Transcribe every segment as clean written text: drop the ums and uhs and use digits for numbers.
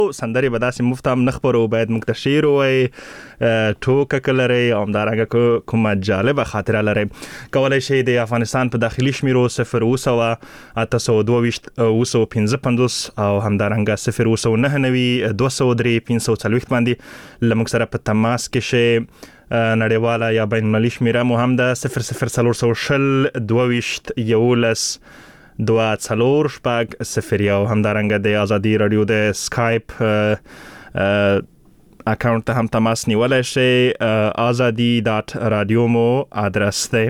سندرې به داسې مفت هم نه خپرو، باید موږ ته شعر ووایي، ټوکه لرئ او همدارنګه کومه جالبه خاطره لرئ، کولی شئ د افغانستان په داخلي شمیرو 0 اوسوه 822 955 او همدارنګه 0 999 203 540 باندې له موږ سره په تماس کې شئ. نړیواله یا بین المللي شمیره مو هم ده 00420 22 11 24 او همدارنګه د ازادي رادیو د سکایپ اکاونټ ته هم تماس نیولی شئ. azadi.radio مو ادرس دی.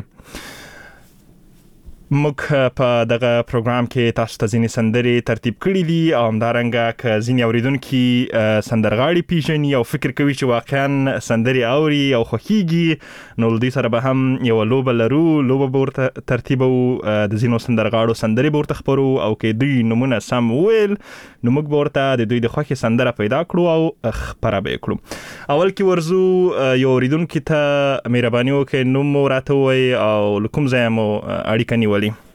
موږ په دغه پروګرام کې تاسو ته ځینې سندرې ترتیب کړي دي او همدارنګه که ځینې اوریدونکي سندرغاړي پیژني او فکر کوي چې واقعا سندرې اوري او خوښیږي، نو له دوی سره به هم یوه لوبه لرو. لوبه به ورته ترتیبو، د ځینو سندرغاړو سندرې به ورته خپرو او که دوی نومونه سم وویل نو موږ به ورته د دوی د خوښې سندره پیدا کړو او خپره به یې کړو. اول کې ورځو یو اوریدونکي ته مهرباني وکړئ نوم مو راته ووایئ او له کوم ځایه مو اړیکه نیولې.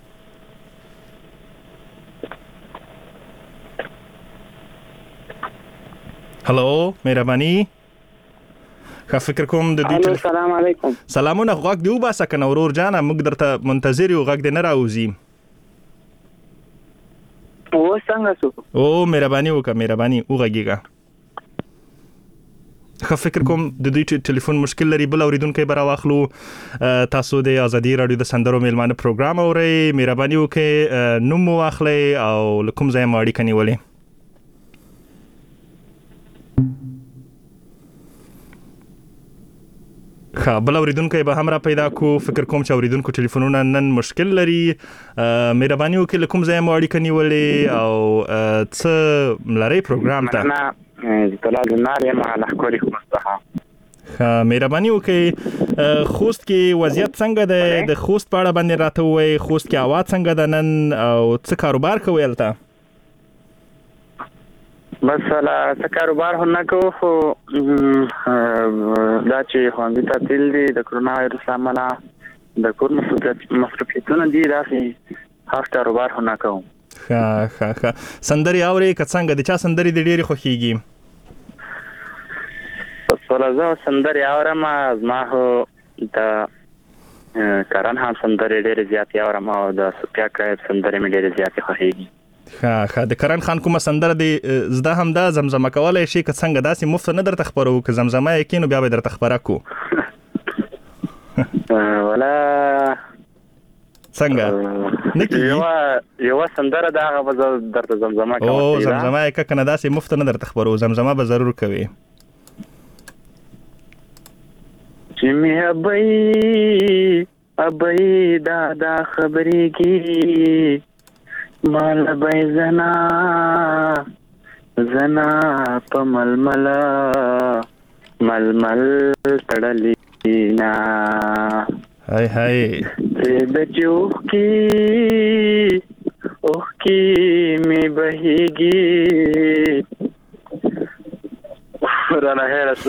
هلو مهرباني. فکر کوم د دې السلام علیکم. سلامونه. غوږ دی وباسه کنه ورور جانه، موږ درته منتظر یو، غوږ دی نه راوځي. او څنګه شو؟ او مهرباني وکړه، مهرباني وغږیږه. فکر کوم د دوی ټلیفون مشکل لري. بل اوریدونکي به راواخلو. تاسو د ازادي رادیو د سندرو میلمانه پروګرام اورئ. مهرباني وکړئ نوم مو واخلئ او له کوم ځایه مو اړیکه نیولې. بل اوریدونکي به هم را پیدا کو. فکر کوم چې اوریدونکو ټلیفونونه نن مشکل لري. مهرباني وکړئ له کوم ځایه مو اړیکه نیولې او څه لرئ پروګرام ته؟ طلال النار یم على حکوري خوستها. مهرباني وکړئ خوست کې وضعیت څنګه دی؟ د خوست په اړه باندې راته ووایئ. خوست کې هوا څنګه ده نن او څه کاروبار کوئ هلته؟ بس څه کاروبار هم نه کوو، خو دا چې ښوونځي تعطیل دي د کرونا وایرس له امله د کور مصروفیتونه دي، داسې خاص کاروبار هم نه کوو. ښه سندرې اورئ که څنګه؟ د چا سندرې دې ډېرې خوښیږي؟ زه سندرې اورم، زما خو د کرن خان سندرې ډېرې زیاتې اورم او د صوفیا کرایب سندرې مې ډېرې زیاتې خوښیږي. ښه د کرن خان کومه سندره دې زده هم ده زمزمه کولی شي که څنګه؟ داسې مفت نه درته خپرو، که زمزمه یې کړي نو بیا به درته خپره کړو. ولا څنګه نه کېږي؟ یوه سندره ده هغه به زه درته زمزمه کوم. او زمزمه یې که نه داسې مفت نه درته خپرو، زمزمه به ضرور کوي. چې مې ابۍ دا خبرېږي مال بای زنا په ململ تړلینا هاي د چوخ کی می بهیږي رانا هرڅ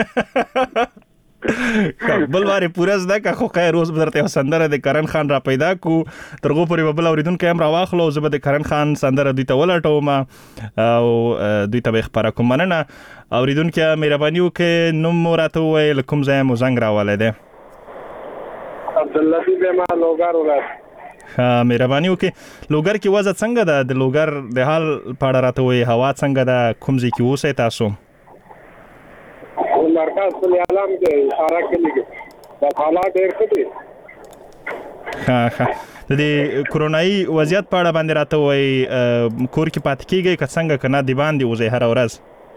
بل واره پورا زده که خو خیر روز بدرته سندره د کرن خان را پیدا کو ترغو پورې بل اوریدونکو هم را واخلو. زه به د کرن خان سندره دوی ته ولټوم او دوی ته به خبره کوم. مننه اوریدونکو، مهرباني وکړئ نوم مو راته ووایئ له کوم ځایه مو زنګ راولی دی؟ عبداللطیف یم لوګر ولایت. مهرباني وکړئ لوګر کې وضع څنګه ده؟ د لوګر د حال په اړه راته ووایئ. هوا څنګه ده؟ کوم ځای کې اوسئ تاسو؟ مرکز کلی علم کې اشاره کلی کې د حالات ډېر ښه دي. د دې کرونایي وضعیت په اړه باندې راته ووایئ. کور کې پاتې کېږئ که څنګه که نه د باندې وځئ هره ورځ؟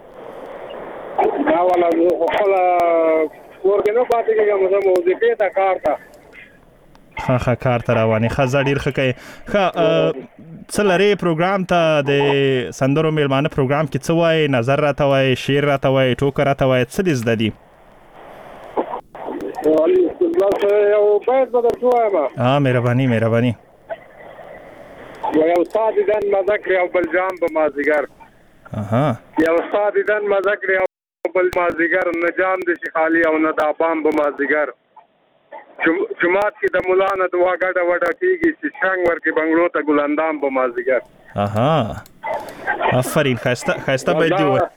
نه والا زه خپله کور کې نه پاتې کېږم، زه وظیفې ته کار ته. ښه کار ته روانې. ښه ځه ډېر ښه کوې. ښه څه لرې پروګرام ته؟ د سندرو میلمانه پروګرام کې څه وایې؟ نظر راته وایې، شعر راته وایې، ټوکه راته وایې، څه دې زده دي؟ یو بیت به درته ووایم. مهرباني یو ستا دیدن مزه کړې او بل جام به مازدیګر. یو ستا دیدن مزه کړې او بل مازدیګر، نه جام دې شي خالي او نه دا بام به مازدیګر. جماعت کې د مولا نه دعا ګډه وډه کېږي چې شنګ ورکې بنګلو ته ګلندام به مازدیګر. آفرین خاسته باید دی و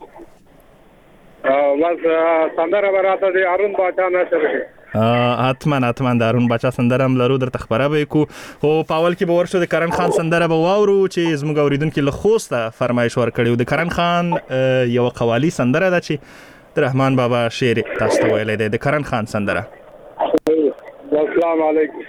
بس سندره براته دی هارون باچا نشره حتما د هارون باچا سندره هم لرو درته خبره به کو او پاول کې به ورشو د کرن خان سندره به واورو چې زموږ اوریدونکو له خوسته فرمایش ورکړیو د کرن خان یو قوالی سندره ده چې د رحمان بابا شعر تاسو ته ویلې ده د کرن خان سندره. السلام علیکم.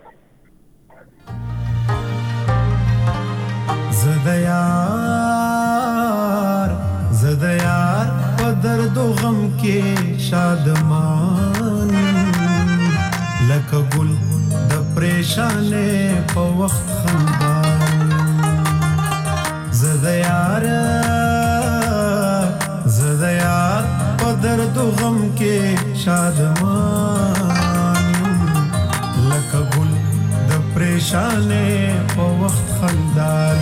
زدیار په درد و غم کې شادمان لکه ګل د پریشانې په وخت خندان زدیار په درد و غم کې شادمان لکه ګل د پریشانې په وخت خندان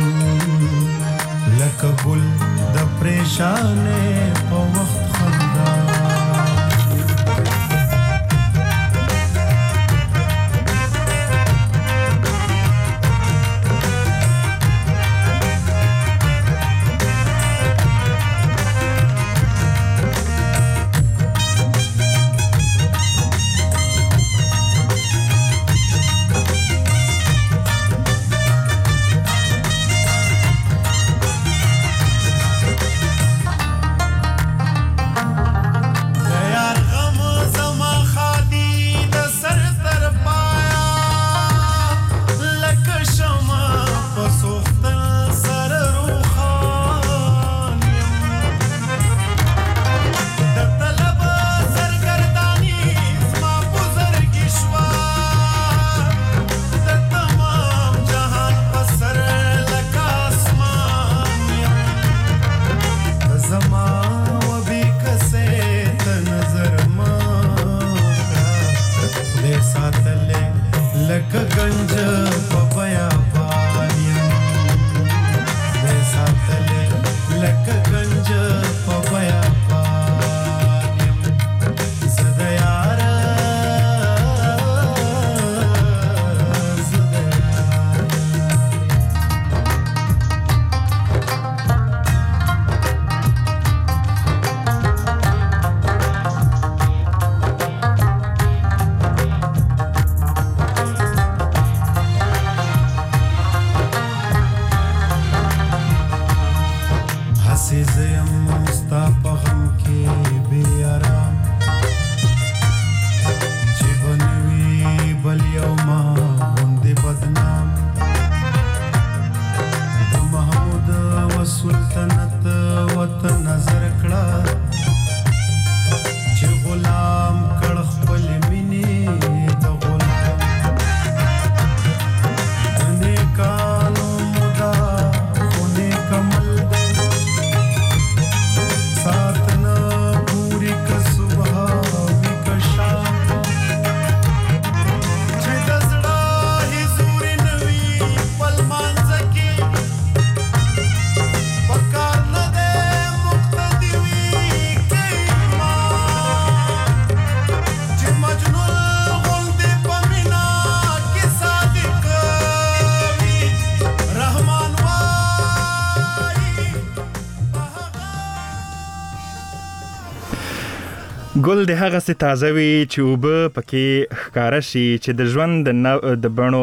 لکه ګل د پریشانې په وخت خندان ګل د هغه څه تازه وي چې اوبه پکې ښکاره شي چې د ژوند د بڼو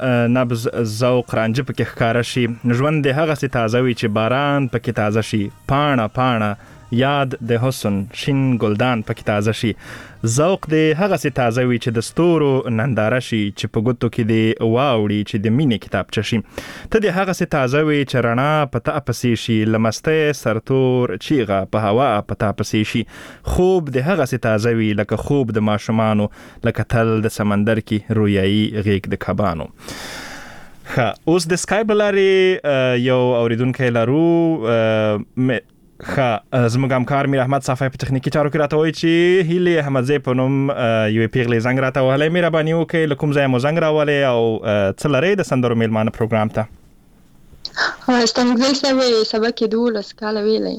نبض ذوق رانجه پکې ښکاره شي ژوند د هغه څه تازه وي چې باران پکې تازه شي پاڼه یاد د حسن شین ګلدان پکې تازه شي ذوق د هغه څه تازه وي چې د ستورو ننداره شي چې په ګوتو کې د واوړي چې د مینې کتابچه شي ته د هغه څه تازه وي چې رڼا پتا پسې شي لمسته سرتور چیغه په هوا پتا پسې شي خوب د هغه څه تازه وي لکه خوب د ماشومانو لکه تل د سمندر کې رویايي غیږ د کبانو اوس د سکایپ لارې یو اوریدونکی لرو زموږ همکار میر احمد صافی په تخنیکی چارو کې راته وایي چې هیلې احمدزی په نوم یوې پیغلې زنګ راته وهلی مهرباني وکړئ له کوم ځایه مو زنګ راولی او څه لرئ د سندرو میلمانه پروګرام ته ستانکزی صاحب سبق یې 12 کاله ویلی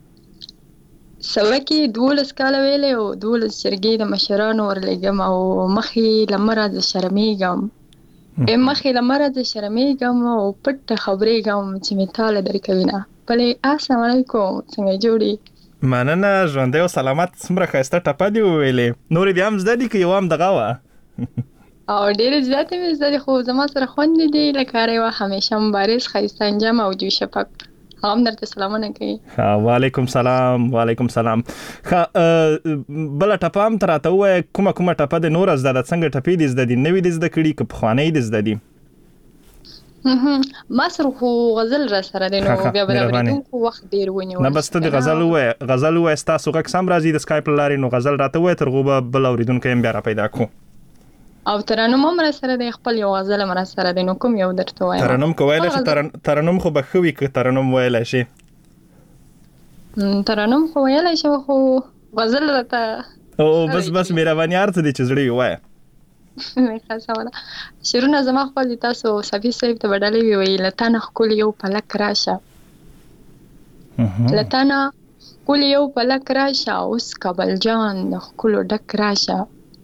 سبق یې 12 کاله ویلی او 12 جرګې د مشرانو ورلېږم او مخې له مه راځه شرمېږم مخې له مره زه شرمېږم او پټ خبرېږم چې مې تاله درکوي نه. بلې السلام علیکم، څنګه جوړې؟ مننه، ژوندی او سلامت. څومره ښایسته ټپه دې وویلې. نورې دې هم زده دي که یو هم دغه وه؟ او ډېرې زیاتې مې زده دي، خو زما سره خوندې دي لکه هر یوه همیشه مبارز، ښایسته انجام او جو شفق. هغه هم درته سلامونه کوي. وعلیکم سلام. وعلیکم سلام. بله ټپه هم ته راته ووایه، کومه ټپه دې نوره زده ده؟ څنګه ټپې دې زده دي؟ نوې دې زده کړي که پخوانۍ دې زده دي؟ ما سره خو غزل را سره دی، نو بیا به د اورېدونکو وخت ډېر ونیول. نه بس ته د غزل ووایه، ستاسو غږ سم راځي د سکایپ له لارې، نو غزل راته ووایه، تر هغو به بل اورېدونکی هم بیا را پیدا کړو. او ترنم هم را سره دی، خپل یو غزل هم را سره دی، نو کوم یو درته وایم؟ ترنم که ویلی شي، ترنم خو به ښه وي که ترنم ویلی شي. ترنم خو ویلی شي، خو غزل راته بس مهرباني هر څه دی چې زړه یې وایه. خاصه شعرونه زما خپل دي. تاسو صفي صاحب ته به ډالۍ ووایي، له تا نه ښکلي یو پلک راشه، له تا نه ښکلي یو پلک راشه، اوس کابل جان د ښکلو ډک راشه،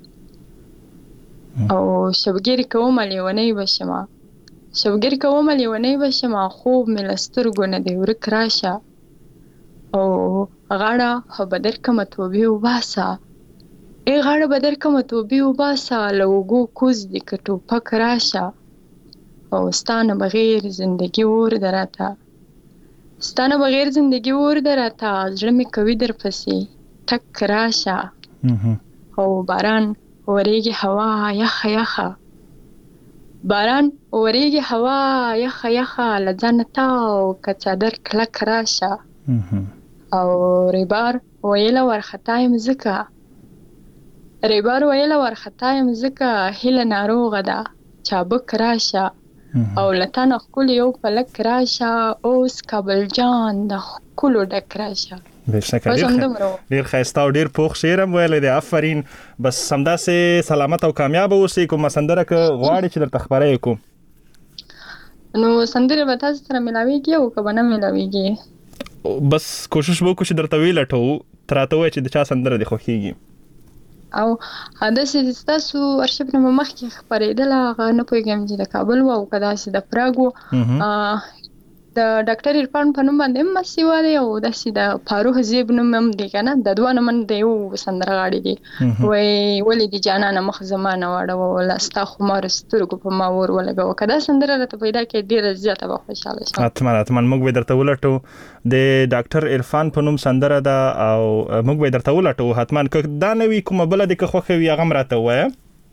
او شبګیري کومه لیونۍ به شمه، شبګیري کومه لیونۍ به شمه، خوب مې له سترګو نه دی ورک راشه، او غاړه به درکمه توبې وباسه، ای غاړه به درکمه توبې وباسه، له اوږو کوز دي که ټوپک راشه، او ستا نه بغیر زندګي اور ده راته، ستا نه بغیر زندګي اور ده راته، زړه مې کوي در پسې ټک راشه، او باران وریږي هوا یخه یخه، باران وریږي هوا یخه یخه، له ځانه تاو که څادر کلک راشه، او ریبار ویله ورخطا یم ځکه، ریبار ویله ورخطا یم ځکه، هیله ناروغه ده چابک راشه، او له تا نه ښکلي یو پلک راشه، اوس کابل جان د ښکلو ډک راشه. بېشکه ډېر ښایسته او ډېر پوخ شعر هم ویلی دی، آفرین. بس همداسې سلامت او کامیابه اوسئ. کومه سندره که غواړئ چې درته خپره یې کړو؟ نو سندرې به تاسو سره میلاویږي او که به نه میلاویږي؟ بس کوشش به وکړو چې درته ویلټوو. ته راته ووایه چې د چا سندره دې خوښېږي. او داسې ستاسو ارشیف نه مې مخکې خپرېدله، هغه نه پوهېږم چې د کابل و او که داسې د پراګ و، د ډاکټر عرفان په نوم باندې هم مسیوا دی، او داسې د فاروق زیب نوم هم دی که نه، د دوه نومن د یو سندرغاړي دي. وایي ولې دې جانانه مخ زما نه واړوله، ستا خمارو سترګو په ما اور ولګوه. که دا سندره راته پیدا کړې ډېره زیاته به خوشحاله شم. حتما موږ به درته ولټو. د ډاکټر عرفان په نوم سندره ده او موږ به درته ولټو حتما. که دا نه وي کومه بله دې که خوښه وي هغه هم راته ووایه.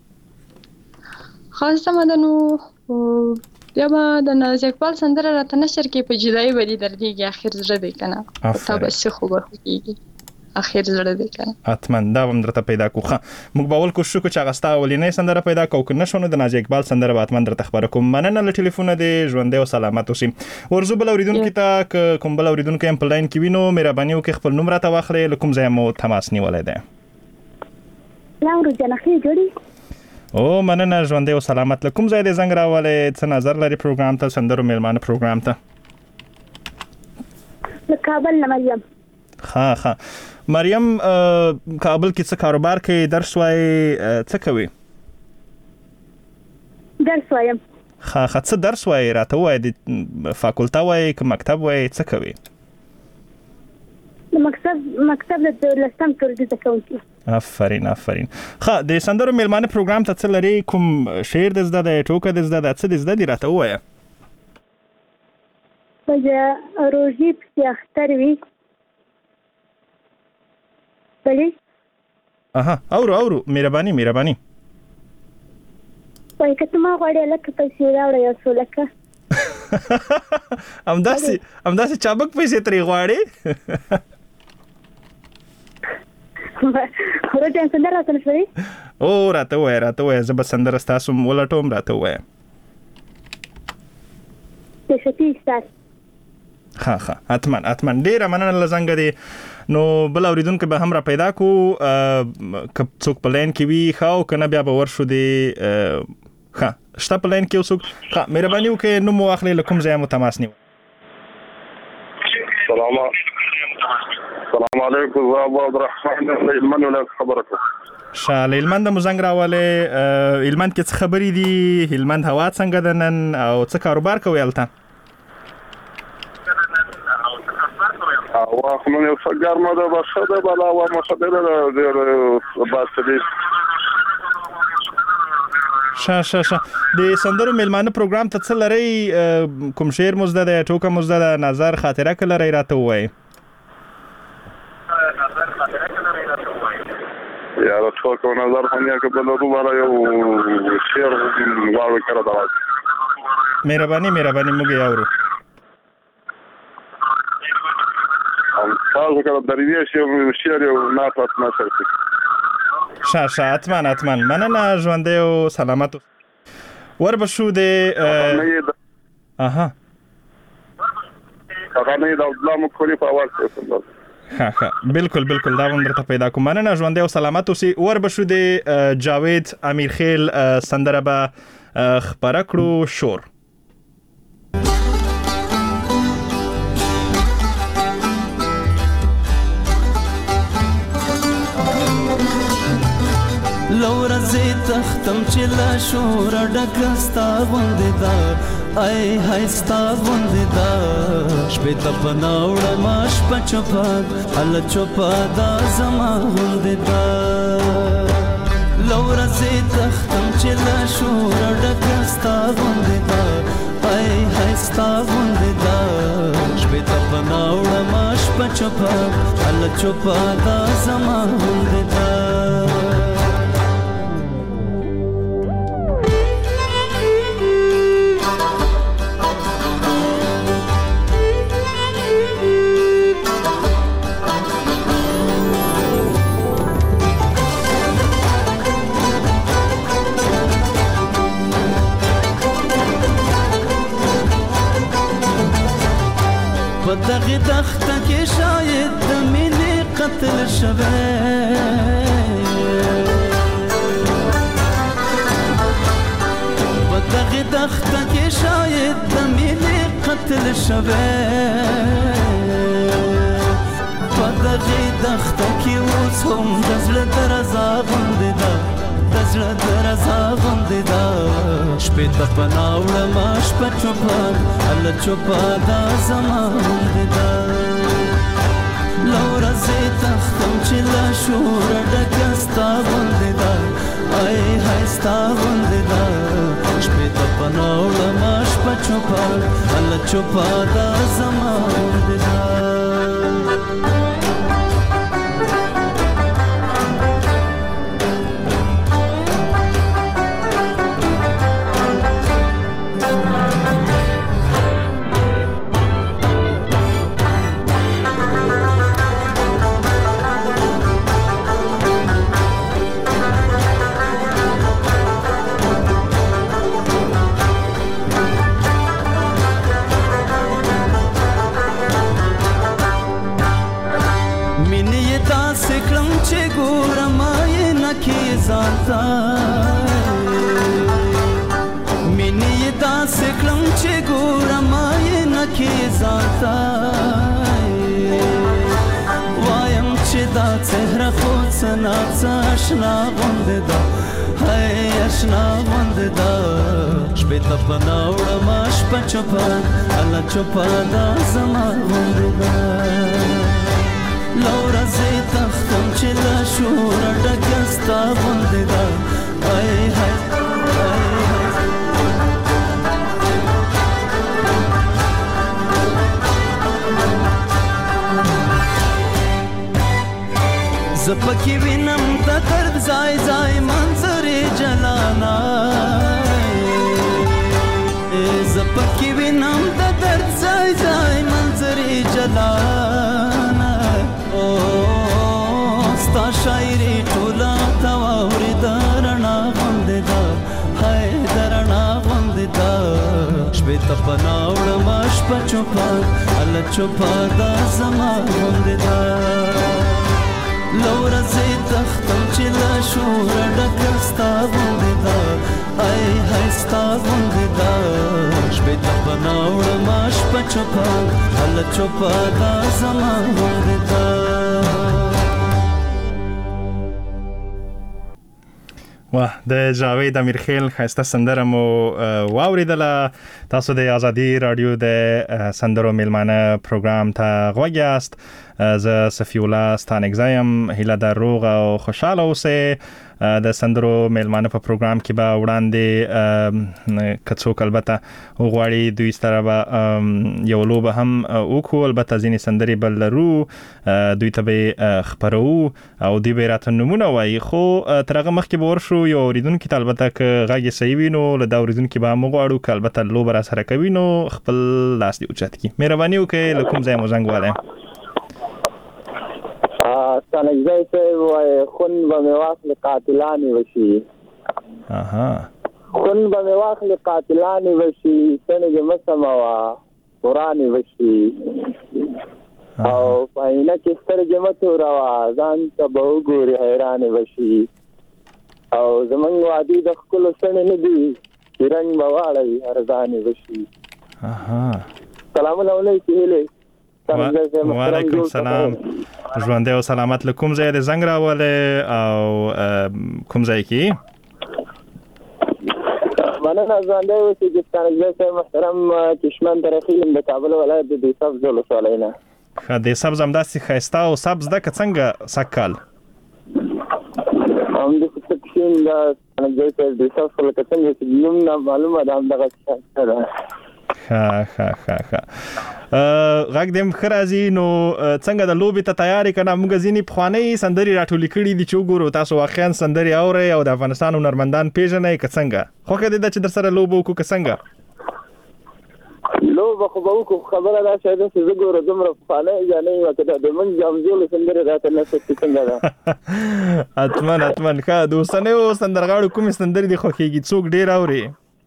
خاصه ده نو بیا به د ناز اقبال سندره راته نشر کې په جدایي به دې دردېږي، اخر زړه دی که نه، تا به څه خو به خوږېږي، اخر زړه دی که نه. حتما دا به هم درته پیدا کړو. ښه، موږ به اول کوشش وکړو چې هغه ستا اولنۍ سندره پیدا کړو، که نه شو نو د ناز اقبال سندره به حتما درته خپره کوم. مننه له ټلیفونه دې، ژوندی او سلامت اوسئ. ورځو بل اورېدونکي ته که کوم بل اورېدونکی هم په لاین کې وي نو مهرباني وکړئ خپل نوم راته واخلئ، له کوم ځایه مو تماس نیولی دی. او مننه، ژوندی او سلامت. له کوم ځای دې زنګ راولی؟ څه نظر لري پروګرام ته، سندرو میلمانه پروګرام ته؟ له کابل نه مریم. ښه مریم، کابل کې څه کاروبار کوي، درس وایي، څه کوي؟ درس وایم. ښه څه درس وایي راته ووایه، د فاکولته وایي که مکتب وایي، څه کوي؟ د مکتب د 10م ټولګي زده کوونکی. آفرین. ښه، د سندرو میلمانه پروګرام ته څه لري؟ کوم شعر دې زده دی، ټوکه دې زده ده، څه دې زده دي راته ووایه. په روژې پسې اختر وي. اها، اورو مهرباني. وایي که ته ما غواړې هلکه پیسې راوړه یو څو لکه. همداسې چابک پیسې ترې غواړې؟ روټین سندره راته نشوي؟ او راته ووایه، زه به سندره ستاسو ولټوم، راته ووایه. د شفیع استاد. ښه، حتما ډېره مننه له زنګه دی. نو بل اورېدونکی به هم را پیدا کړو، که څوک په لاین کې وي ښه، او که نه بیا به ورشو دی. ښه، شته په لاین کې یو څوک؟ ښه، مهرباني وکړئ نوم مو واخلئ، له کوم ځایه مو تماس نیولی؟ السلام علیکم زه ابو عبدالرحمن هلمند ولایت خبره کوم. شال هلمند مو زنګ راولې هلمند کې څه خبرې دي؟ هلمند هوا څنګه ده نن او څه کاروبار کوي هلته؟ هوا خو نن یو څه ګرمه ده، بس ښه ده، بله هوا معتدله ده، ډېر باسطلي. شه د سندرو میلمانه پروګرام ته څه لرئ؟ کوم شعر مو زده ده، ټوکه مو زده ده، نظر خاطره که لرئ راته ووایئ. یاره ټوکه و نظر خو نه که به لرو بله یو شعر غواړو کره ته راځي. مهرباني موږ یې اورو. تاسو کله درویش یو شعر یو نعت نثر کړئ. شه حتما مننه، ژوندی او سلامت وربشو د هغه نه د عبدالله مکولي په اواز کې ها بالکل دا ون درته پیدا کوم. مننه، ژوندی او سلامت اوسئ. وربشو د جاوید امیرخیل سندره به خپره کړو، شور. لورا زی تختم چې لا شور ډکستا غوندې دا ای هاي ستا غوندې دا شپې ته پناوړه ماش پچپاد ال چوپا دا زما غوندې دا لورا زی تختم چې لا شور ډکستا غوندې دا ای هاي ستا غوندې دا شپې ته پناوړه ماش پچپاد ال چوپا دا زما غوندې دا دغه دخته کې شاید د مینې قتل شوی په دغه دخته کې شاید د مینې قتل شوی په دغه دخته کې اوس هم د زړه درزا غوندې ده د زړه درزا غوندې ده شپې ته پناوړه ما شپه چوپان هله چوپه دا زما غوندې ده لوره زه تختم چې له شوره ډکه ستا غوندې ده ای های ستا غوندې ده شپې ته پناوړه ما شپه چوپان هله چوپه دا زما غوندې ده مینې داسې کړم چې ګورم یې نه کې ځانته وایم چې دا څهره خو څه ناڅه اشنا غوندې ده هی اشنا غوندې ده شپې ته پناوړم شپه چوپه هله چوپه دا زما غوندې ده لوره زه تختم چې له شوره ډکه ستا غوندې ده ای های زه پکې وینم د درد ځای ځای منظرې جلانا زه پکې وینم د درد ځای ځای منظرې جلانا ستا شاعري ټوله ته واورېده رڼا غوندې ده هی د رڼا غوندې ده شپې ته پناوړم شپه چوپه هله چوپه دا زما غوندې ده لوره زه تختم چې له شوره ډکه ستا غوندې ده ای های ستا غوندې ده شپې ته پناوړم شپه چوپا هل چوپا دا زمان غونډه واه د جاوید امیرخیل خسته سندره مو واوریدله. تاسو د ازادي رادیو د سندرو میلمانه پروګرام ته غوږ یاست. زه صفی الله ستانکزایم. هیله در روغ او خوشاله اوسئ. د سندرو میلمانه په پروګرام کې به وړاندې کڅوک البته غواړي دوی سره به یو لوبه هم وکړو. البته ځینې سندرې بل لرو دوی ته به خپرو او دوی به راته نومونه وایي. خو تر هغه مخکې به ورشو یو اوریدونکي ته البته که غږ یې صحیح وي نو له دا اوریدونکي به هم وغواړو که البته لوبه را سره کوي نو خپل لاس دې اوچت کړي. مهرباني وکړئ له کوم ځای مو زنګ وهلی؟ ستانکزی صاحب وایي خون به مې واخلې قاتلانې وشي. خون به مې واخلې قاتلانې وشي، څڼې دې مه سموه قرانې وشي، او په عینه کې سترګې مه توروه ځان ته به وګورې حیرانې وشي، او زمونږ وعدې د ښکلو څڼې نه دي چې رنګ به واړوي ارزانې وشي. سلامونه علیکم هیلې. وعلیکم السلام. ژوندی او سلامت. له کوم ځای د زنګ راولې او کوم ځای کې؟ مننه. ژوندی اوسئ چې ستانکزی صاحب محترم کشمن ترخیل د کابل ولایت د دیسبز ولسوالۍ نه. ښه دیسبز همداسې ښایسته او سبز ده که څنګه سږکال؟ همداسې پکښین د ستانکزی صاحب دیسبز لکه څنګه چې نوم نه معلومه ده همدغه ښایسته ده. ښه غږ دې ښه راځي. نو څنګه د لوبې ته تیاری که نه؟ موږ ځینې پخوانۍ سندرې راټولې کړي دي چې وګورو تاسو واقعا سندرې اورئ او د افغانستان هنرمندان پیژنئ که څنګه؟ خوښه دې ده چې در سره لوبه وکړو که څنګه؟ لوبه خو به وکړو، خبره دا شی ده چې زه ګوره دومره پخوانی جانې وه که د زمونږ جامزولو سندرې راته نشته چې څنګه ده. حتمن. ښه د اوسنیو سندرغاړو کومې سندرې دې خوښېږي؟ څوک ډېر اوري؟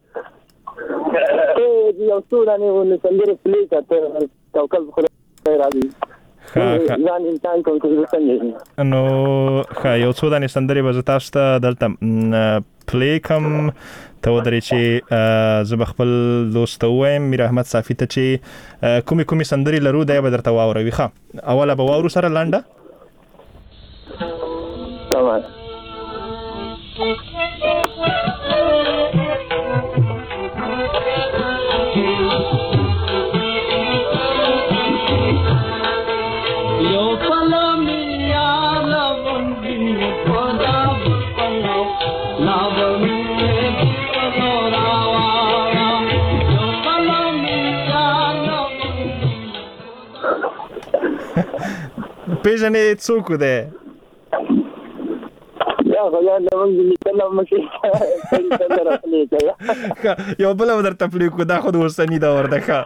یو څو دانې سندرې پلې کړه توکل په خدای راځي ځان امتحان کوم چې زه څنګه نو ښه یو څو دانې سندرې به زه تاسو ته دلته پلې کړم. ته ودرې چې زه به خپل دوست ته ووایم میر احمد صافي ته چې کومې سندرې لرو دی به درته واوروي. ښه اوله به واورو سره لنډه. تمام. پیژنې څوک دی؟ یو بله به درته پلې کړو، دا خو د اوسني دور ده. ښه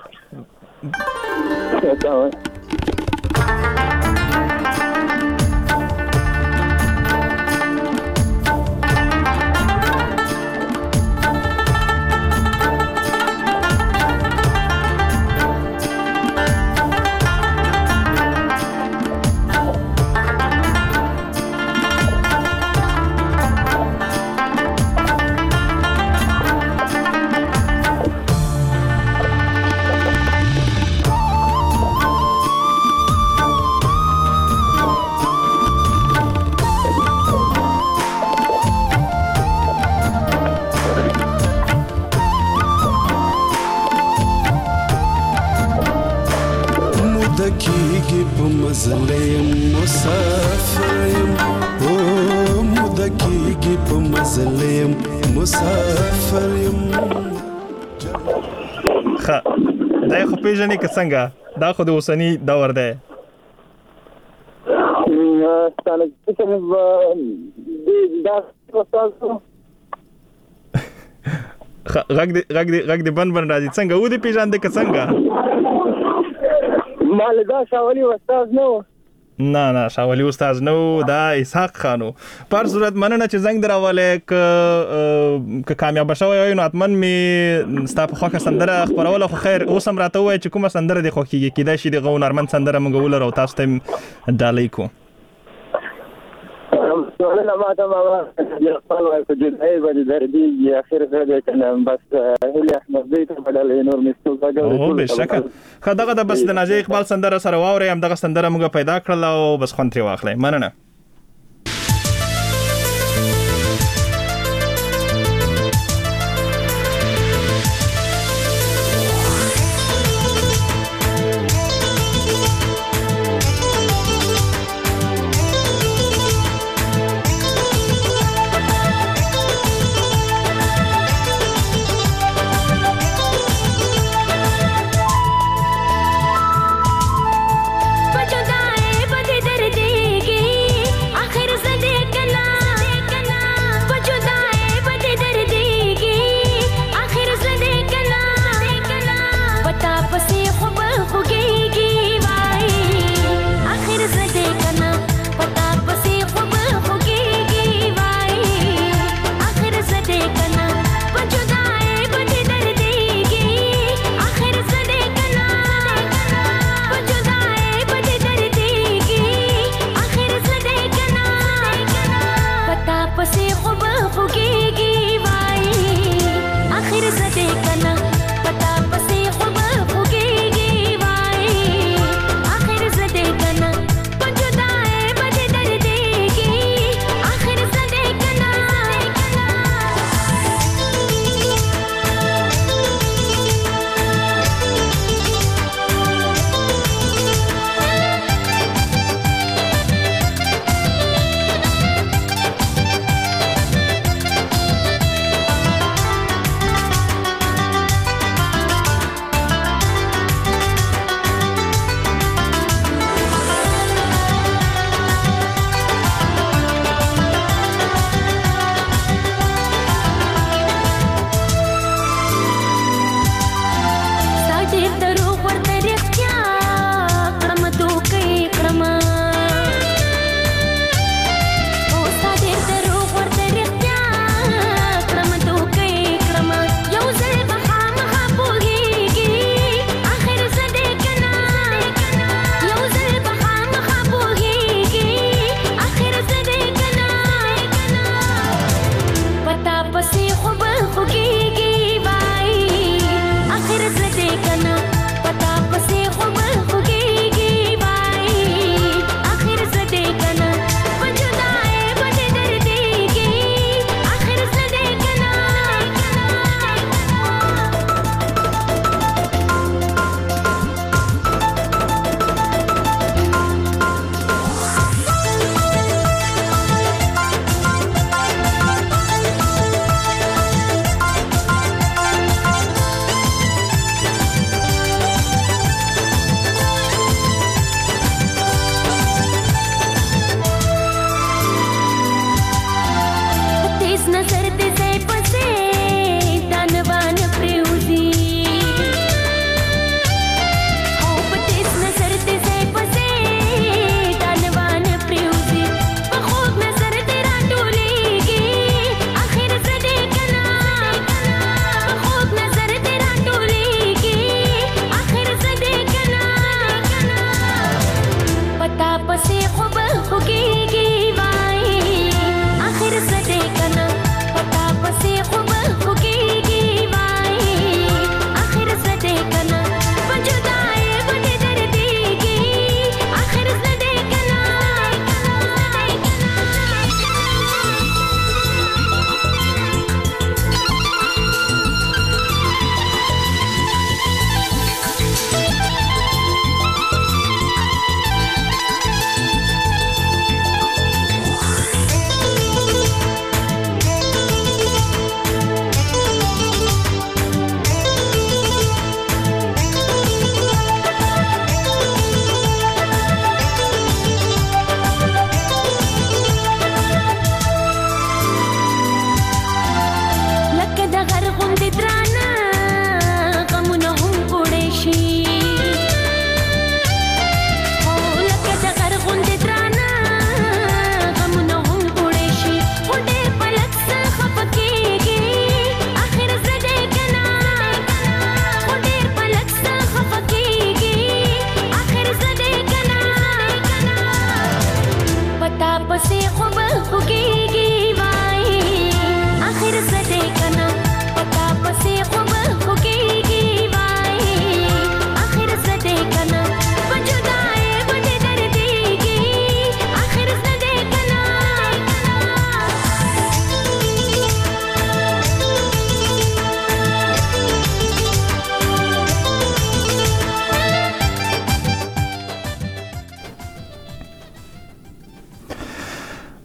دا خو پیژنې که څنګه؟ دا خو د اوسني دور دی. غږ دې بند راځي. څنګه و دې پیژاندې که څنګه؟ مال دا شاولي استاد نه و. نه شاولي استاد نه و، دا اسحاق خانو. پر صورت مننه چې زنګ دراواله که کامیاب شوی وای نو اتمن می ستا په خوښه سندره خبروله. خو خیر اوس هم راته وای چې کومه سندره دې خوښیږي؟ کیدای شي د هنرمند سندره موږ ولرو تاسو ته ډالۍ کو. مننه ماته ماما یو خپل وای په جدای باندې دردیږي اخر زه کنه بس هلي احمد زید په بدل نور مستو غوړو او بشکه خدغه د بس د ناجی اقبال سندره سره واوري هم دغه سندره موږ پیدا کړل او بس خون تری واخلې مننه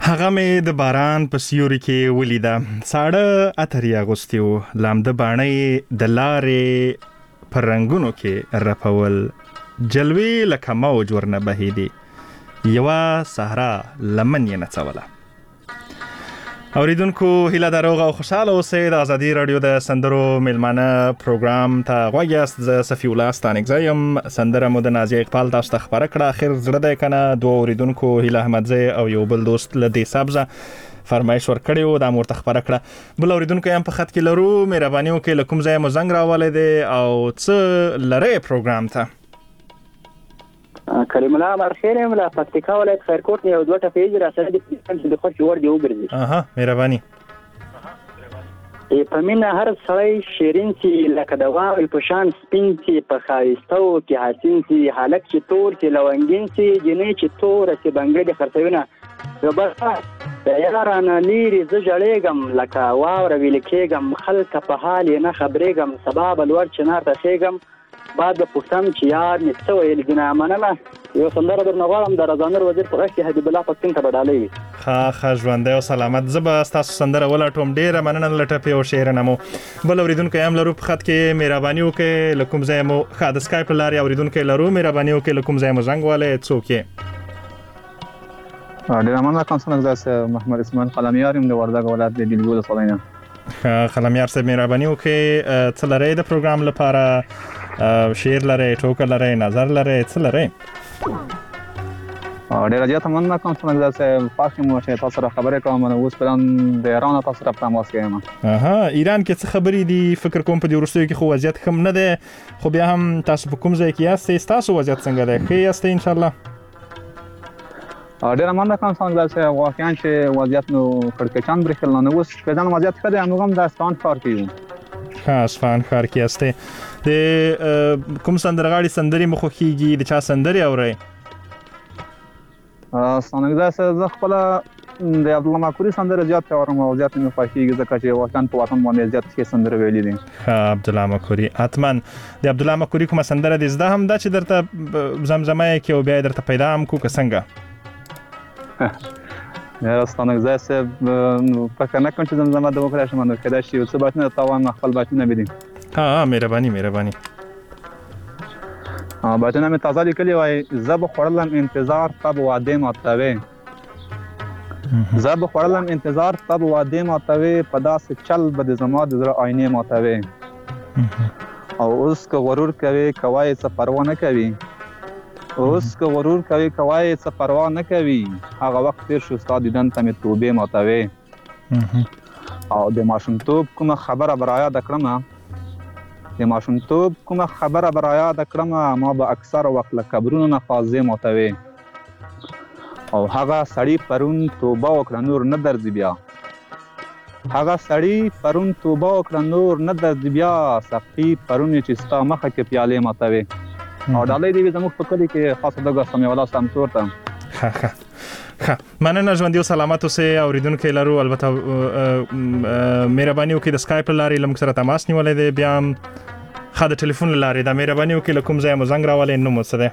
هغه مې د باران په سیوري کې ولیده، ساړه اتری اغوستی و، لامده باڼه د لارې پر رنګونو کې رپول، جلوې لکه موج ورنه بهیدې، یوه صحرا لمن یې نڅوله. اوریدونکو هیله ده روغ او خوشحاله اوسئ. د ازادي راډیو د سندرو میلمانه پروګرام ته غوږ یاست. زه صفي الله ستانکزی یم. سندره مو د نازیه اقبال تاسو ته خپره کړه. اخر زړه دی که نه، دوه اوریدونکو هیله احمدزی او یو بل دوست له دې سبزه فرمایش ورکړی و، دا مو ورته خپره کړه. بل اوریدونکی هم په خط کې لرو. مهرباني وکړئ له کوم ځایه مو زنګ راولی دی او څه لرئ پروګرام ته؟ کریم الله مرخیر یم له پکتیکا ولایت خیرکوټ نه یو دوه ټپې راسره دي چې د خوښ وړ دی وګرځي. مهرباني. په مینه هر سړی شیرین چې لکه د واورې په شان سپین چې په ښایستو کې حسین چې هلک چې تور چې لونګین چې جنۍ چې توره چې بنګړې خرڅوینه زبر د یارانه لیرې زه ژړېږم لکه واوره ویلې کېږم خلکه په حال یې نه خبرېږم سبا به لوړ چنار ته خېږم بعد به پوښتم چې یار مې څه ویل ګناه منمه. یو سندره درنه غواړم د رضانور وزیر په غږ کې حبیب الله پښتون ته به ډالۍ وي. ښه ژوندی او سلامت. زه به ستاسو سندره ولټوم. ډېره مننه له ټپې او شعرنه مو. بل اورېدونکی هم لرو په خط کې. مهرباني وکړئ له کوم ځای مو د سکایپ له لارې اورېدونکی لرو. مهرباني وکړئ له کوم ځای مو زنګ والی، څوک یې؟ ډېره مننه کانسونګ زه محمد اسماعیل قلمیار یم د وردګ ولایت د بیلګو ولسوالۍ نه. قلمیار صاحب مهرباني وکړئ، څه لرئ د پروګرام لپاره؟ شعر لرئ، ټوکه لرئ، نظر لرئ، څه لرئ؟ ډېره زیاته مننه کانسونګ صاحب. خوښ یم چې تاسو سره خبرې کوم. اوس پلان د ایران تاسو سره په تماس کې یم. ایران کې څه خبرې دي؟ فکر کوم په دې وروستیو کې خو وضعیت ښه نه دی، خو بیا هم تاسو په کوم ځای کې یاستئ؟ ستاسو وضعیت څنګه دی؟ ښه یاستئ انشاءالله؟ ډېره مننه کانسونګ صاحب. واقعا چې وضعیت نو کړکېچن برېښېدل نو اوس فعلا وضعیت ښه دی. موږ هم د اصفهان ښار کې یو. اصفهان ښار کې یاستئ. د کوم سندرغاړي سندرې مو خوښېږي؟ د چا سندرې اورئ؟ ستانکزی صاحب زه خپله د عبدالله مکوري سندرې زیات اورم او زیات مې خوښېږي ځکه چې واقعا په وطن باندې زیات ښې سندرې ویلي دي. عبدالله مکوري حتما. د عبدالله مکوري کومه سندره دې زده هم ده چې درته زمزمه یې کړې او بیا یې درته پیدا هم کړو که څنګه؟ ستانکزی صاحب فکر نه کوم چې زمزمه د وکړای شم. نو کېدای شي یو څه بیتونه درته ووایم، خپل بیتونه مې دي. مهرباني. بیتونه مې تازه لیکلي وای. زه به خوړلم انتظار ته به وعدې ماتوې، زه به خوړلم انتظار ته به وعدې ماتوې، په داسې چل به د زما د زړه آینې ماتوې. او اوس که غرور کوي که وایې څه پروا نه کوي، اوس که غرور کوي که وایې څه پروا نه کوي، هغه وخت تېر شو ستا دیدن ته مې توبې ماتوې. او د ماشومتوب کومه خبره به رایاده کړمه، د ماشومتوب کومه خبره به رایاده کړمه، ما به اکثر وخت له قبرونو نه خوازې ماتوې. او هغه سړي پرون توبه وکړه نور نه درځي بیا، هغه سړي پرون توبه وکړه نور نه درځي بیا، سختي پرون چې ستا مخه کې پیالې ماتوې. او ډالۍ دې وي زموږ په کلي کې خاصه توګه سمیع الله سمسور ته. ښه مننه. ژوندي او سلامت اوسئ. اورېدونکی لرو. البته مهرباني وکړئ د سکایپ له لارې له موږ سره تماس نیولی دی، بیا هم ښه د ټلیفون له لارې ده. مهرباني وکړئ له کوم ځایه مو زنګ راولی، نوم مو څه دی؟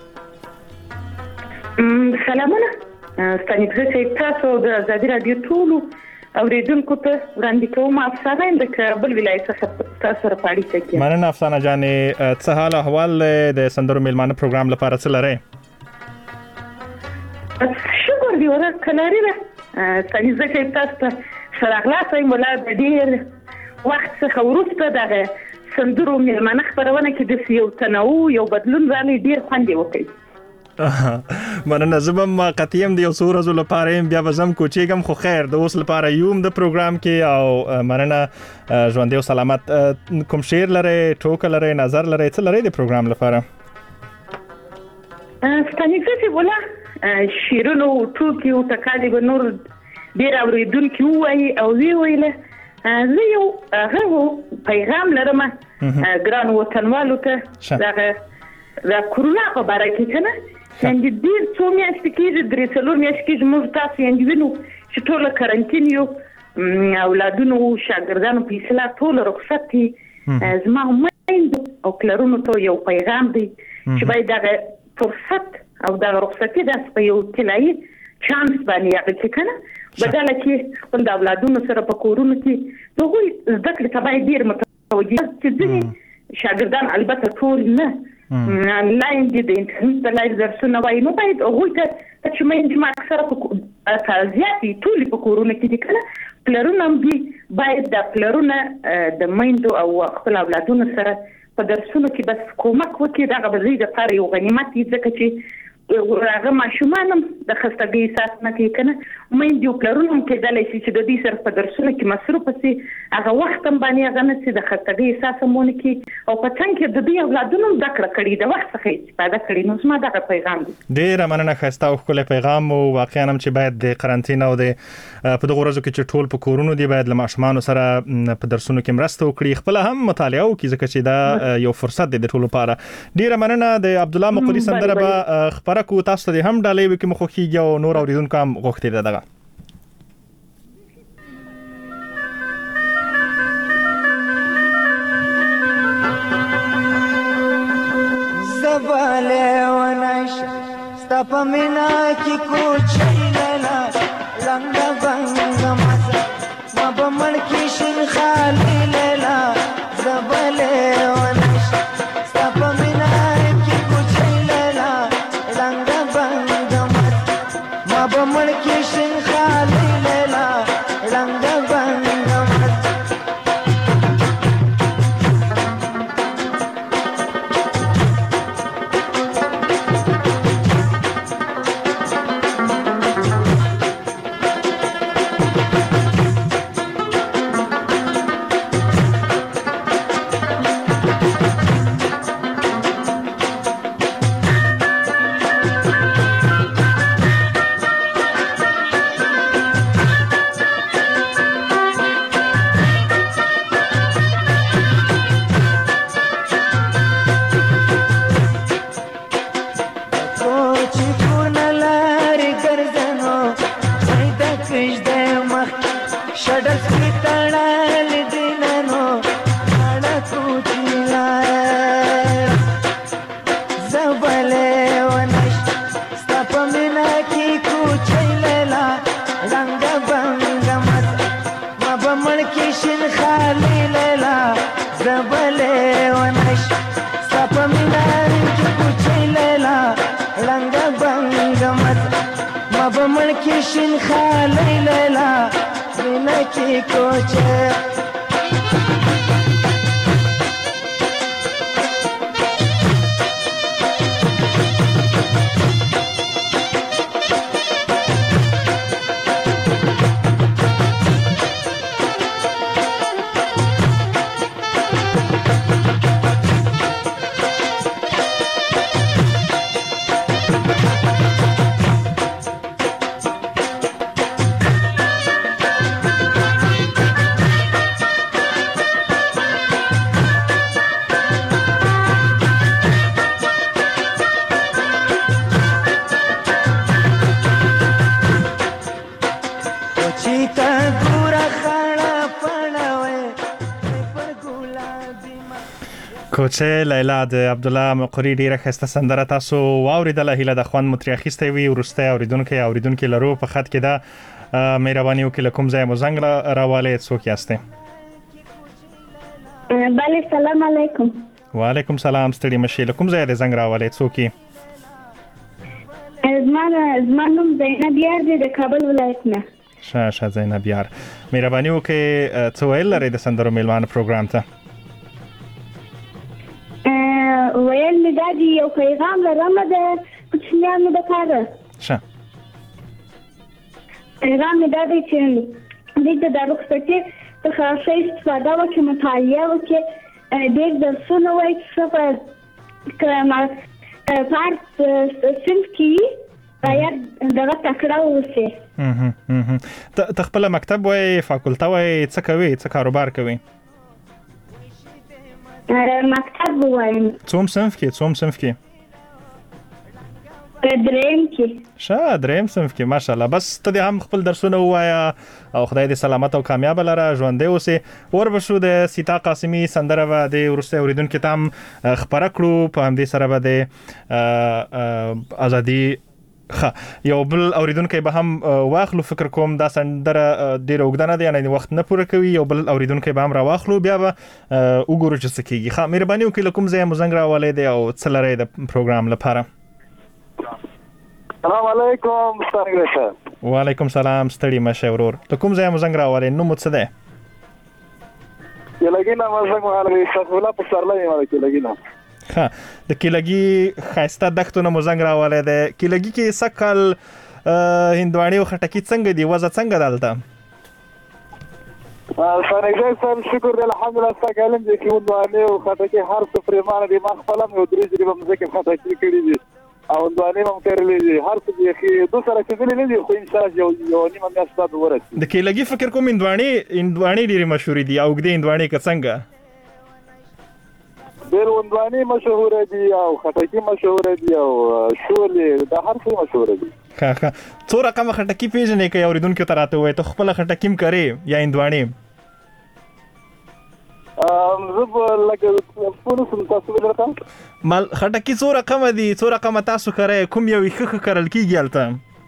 سلامونه ستانکزی صاحب. تاسو د ازادي راډیو ټولو اوریدونکو ته وړاندې کوم. افسانه یم د کابل ولایت څخه تاسو سره په اړیکه کې. مننه افسانه جانې. څه حال احوال د سندرو میلمانه پروګرام لپاره څه لرئ؟ شکر دی ورځ کلاري ده. ستانکزی صاحب تاسو ته ښه راغلاست وایم. ولا د ډېر وخت څخه وروسته دغه سندرو میلمانه خپرونه کې داسې یو تنوع یو بدلون راغلی، ډېر خوند یې وکړي. مننه. زه به موقتي یم د یو څو ورځو لپاره یم، بیا به زه هم کوچېږم، خو خیر د اوس لپاره یوم د پروګرام کې. او مننه. ژوندی او سلامت. کوم شعر لرئ، ټوکه لرئ، نظر لرئ، څه لرئ د پروګرام لپاره؟ ستانکزی صاحب ولا شعرونه او ټوکې او ټکالې به نور ډېر اورېدونکي ووایي او ویې ویله. زه یو هغه پیغام لرم ګرانو وطنوالو ته د کرونا په باره کې که نه یعنې ډېر څو میاشتې کېږي، 3-4 میاشتې کېږي موږ تاسو یعنې وینو چې ټوله کرنټین یو، اولادونو شاګردانو په اصطلاح ټوله رخصت دي. زما میندو او پلرونو ته یو پیغام دی چې باید دغه فرصت او دغه رخصتي داسې په یو طلایي چانس باندې هغه چې کنه بدله چې خپل د اولادونو سره په کورونو کې دوی زده کړې ته باید ډیر متوجه چې ځینې شاګردان البته ټول نه آنلاین دي د انټرنیټ د لایو درسونه وایي نو باید هغوی ته چې مې اکثره په زیاتې ټولې په کورونو کې دي کنه پلرونه هم دي باید د پلرونه د میندو او خپل اولادونو سره په درسونو کې بس کومک وکړي دغه به زی دپاره یو غنیمت وي ځکه چې هغه ماشومان هم د خستګۍ احساس نه کوي کنه میندې او پلرونه هم کېدلی شي چې د دوی سره په درسونو کې مصروفه سي هغه وخت هم باندې هغه نه سي د خستګۍ احساس هم ونه کړي او په څنګ کې د دوی اولادونو هم زده کړه کړي د وخت څخه استفاده کړي نو زما دغه پیغام دی. ډېره مننه ښایسته او ښکلی پیغام او واقعا هم چې باید د قرنطین او د په دغه ورځو کې چې ټول په کورونو دي باید له ماشومانو سره په درسونو کې مرسته وکړي خپل هم مطالعه وکړي ځکه چې دا یو فرصت دی د ټولو لپاره. ډېره مننه د عبدالله مقری سندره به خبره کو تاسو ته هم ډالۍ وکړي مخکې او نور اوریدونکو هم غوښتي ده دغه زباله ونش ستا مینا کی کوچی لالا لنګ بنګ مزه ما بمړ کی شین خالی لالا زباله ونش ستا مینا کی کوچی لالا لنګ بنګ مزه ما بمړ کی شین خالی لالا لنګ بنګ مزه کوچه لیلا د عبدالله مقری ډیره ښایسته سندره تاسو واوریدله هیله د خوند متری اخیستی وي وروستی اوریدونکي لرو په خط کې ده مهرباني وکړئ کوم ځای مو زنګ راوالی څوک یاستئ؟ بله سلام علیکم. وعلیکم سلام ستړي مشئ له کوم ځای د زنګ راوالی څوک یې؟ زما نوم زینب یار دی د کابل ولایت نه. ښه زینب یار مهرباني وکړئ څه ویل لرئ د سندرو میلمانه پروګرام ته؟ ویل مې دا دی یو پیغام لرم د کوچنیانو دپاره. پیغام مې دا دی چې دوی ته د رخصتي څخه ښه استفاده وکړي مطالعه وکړي ډېر درسونه وایي چې څه په صنف کې باید دغه تکړه واوسي. ته خپله مکتب وایي فاکولته وایي څه کوي څه کاروبار کوي؟ مکتب وایم. څوم صنف کې؟ دریم کې. ښه دریم صنف کې ماشاءالله. بس ته هم خپل درسونه ووایه او خدای دې سلامت او کامیاب لره ژوندی اوسې. وربشو د سیتا قاسمي سندره به د وروستی اوریدونکو ته هم خپره کړو په همدې سره به د ازادي یو بل اوریدونکو به هم واخلو فکر کوم دا سندره ډیر اوږده نه دی یعنی وخت نه پوره کوي یو بل اوریدونکو به هم را واخلو بیا به وګورو چې څه کیږي مهرباني وکړئ کوم ځای مو زنګ راولې دی او څه لرئ د پروګرام لپاره السلام علیکم څنګه وعلیکم سلام ستړي مشه ورور ته کوم ځای مو زنګ راولې نو مو څه دی کېلګینا ما زنګ راولې څه په سرلې ما کېلګینا د کېلګي خاصه دښتونه مو زنګ راولې ده کېلګي کې سکل هندواني او خټکی څنګه دی وضع څنګه دالته فرنګي سم شکر الحمدلله سکلم دي کې هندواني او خټکی هر څه پرېمانه دي ما خپل هم یو درې جریبه مزه کې خټکی کړی دي او هندواني هم کړلې دي هر څه دي کې دوه سره کې دي نه دي خو ان شاء الله یو نیمه میاشت بعد ورسي د کېلګي فکر کوم هندواني ډېری مشهور دي او د هندواني که څنګه ډېر هندواني مشهور دي او خټکی مشهور دي او شولې د هر څه مشهور دي څو رقم خټکی پیژنې کې اوریدونکو ته راته وای ته خپل خټکیم کرے یا هندواني زب لکه فونو سم تاسو ولرته مال خټکی څو رقم دي څو رقم تاسو کرے کوم یو خخ کرل کیږي الته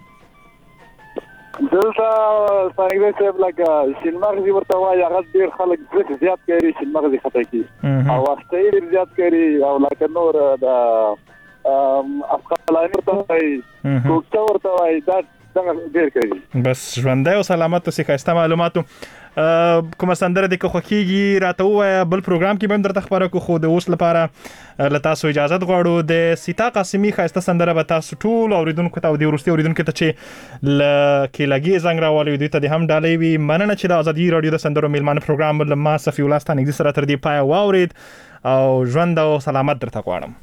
دلته څنګه چې لکه شینمغزي ورته وایي هغه ډیر خلک زیات کوي شینمغزي خټکی او واسطه یې زیات کوي او لکه نور د افغانانو ورته وایي کوڅه ورته وایي دا ډیر کوي بس ژوندۍ او سلامت اوسې ښایسته معلوماتو کومه سندره د خوښیږي راته ووایه بل پروګرام کې به هم درته خبره کوو خو د اوس لپاره له تاسو اجازه غواړو د سیتا قاسمي ښایسته سندره به تاسو ټول اوریدونکو ته او د وروستي اوریدونکو ته چې له کېلګي زنګ راولي دوی ته د هم ډالۍ وي مننه چې د ازادي رادیو د سندرو میلمانه پروګرام له ما صفي الله ستانګزي سره تر دې پای واورید او ژوند او سلامت درته غواړم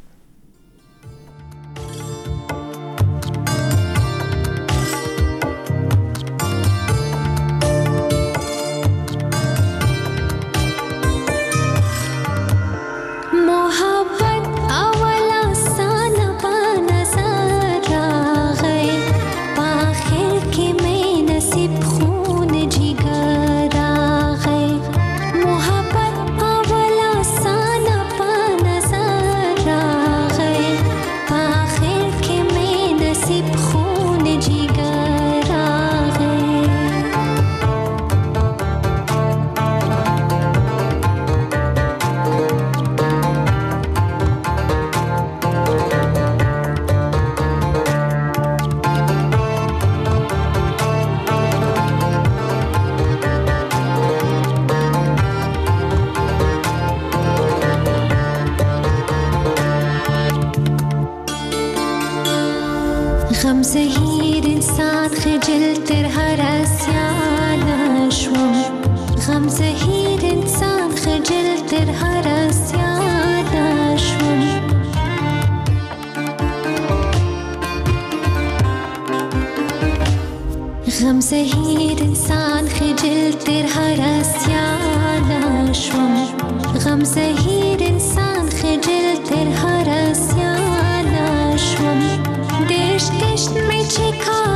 غم زهیر انسان خجل تر هر اسیانه شوم غم زهیر انسان خجل تر هر اسیانه شوم غم زهیر انسان خجل تر هر اسیانه شوم غم زهیر انسان خجل تر هر اسیانه شوم دشت می چکا